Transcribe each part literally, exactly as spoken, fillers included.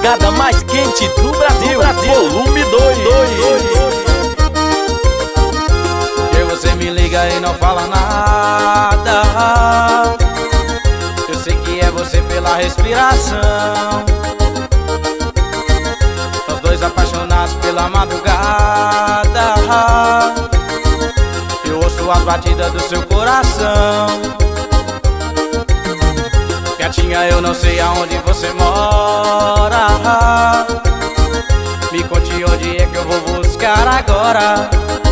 madrugada mais quente do Brasil, Brasil. Volume dois. Porque você me liga e não fala nada. Eu sei que é você pela respiração. Nós dois apaixonados pela madrugada. Eu ouço as batidas do seu coração. Gatinha, eu não sei aonde você mora. Me conte onde é que eu vou buscar agora.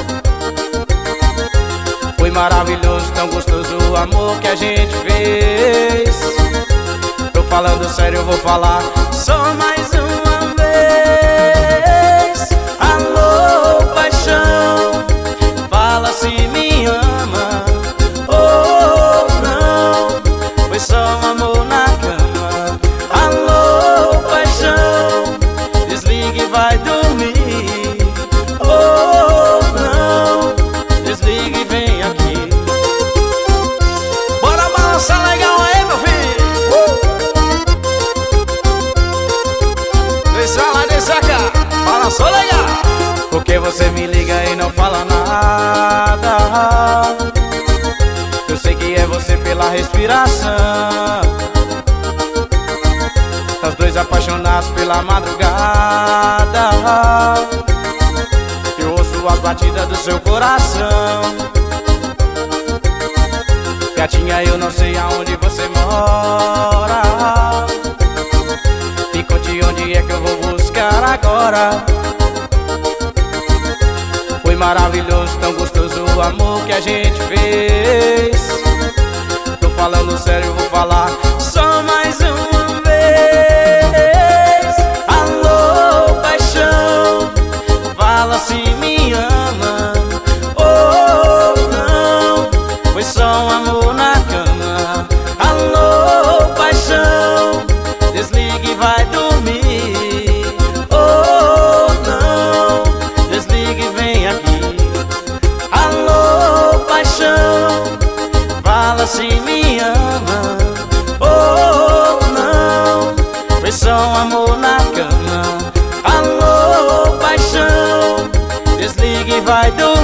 Foi maravilhoso, tão gostoso o amor que a gente fez. Tô falando sério, eu vou falar só mais uma vez. Alô, paixão, fala se me ama ou não. Foi só um amor na cama. Alô, paixão, desligue e vai dormir. Oh, não, desligue e vem aqui. Bora balançar legal aí, meu filho. Deixa lá, deixa cá, balançou legal. Porque você me liga e não fala nada. Eu sei que é você pela respiração. Nós dois apaixonados pela madrugada. Eu ouço as batidas do seu coração. Gatinha, eu não sei aonde você mora. Me conte onde é que eu vou buscar agora. Foi maravilhoso, tão gostoso o amor que a gente fez. Tô falando sério, eu vou falar só mais uma vez. Alô, paixão, fala se me ama ou não. Foi só um amor na cama. Alô, paixão, desligue e vai dormir. Oh, não, desligue e vem aqui. Alô, paixão, fala se me ama ou não. Foi só um amor na cama. Alô, paixão, desligue e vai dormir.